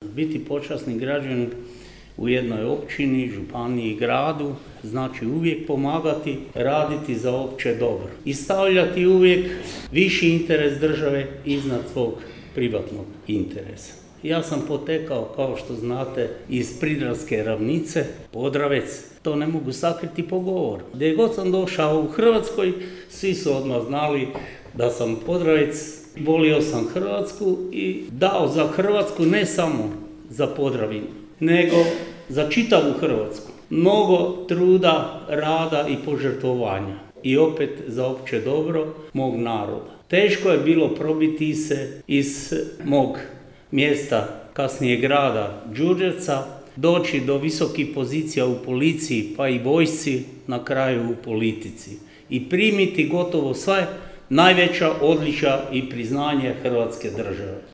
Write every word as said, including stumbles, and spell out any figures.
Biti počasni građanin u jednoj općini, županiji, gradu, znači uvijek pomagati, raditi za opće dobro i stavljati uvijek viši interes države iznad svog privatnog interesa. Ja sam potekao, kao što znate, iz Pridravske ravnice, Podravec, to ne mogu sakriti po govoru. Gdje god sam došao u Hrvatskoj, svi su odmah znali da sam Podravec, volio sam Hrvatsku i dao za Hrvatsku ne samo za Podravinu, nego za čitavu Hrvatsku. Mnogo truda, rada i požrtvovanja i opet za opće dobro mog naroda. Teško je bilo probiti se iz mog mjesta, kasnije grada Đurđevca, doći do visokih pozicija u policiji pa i vojsci, na kraju u politici i primiti gotovo sve najveća odličja i priznanje Hrvatske države.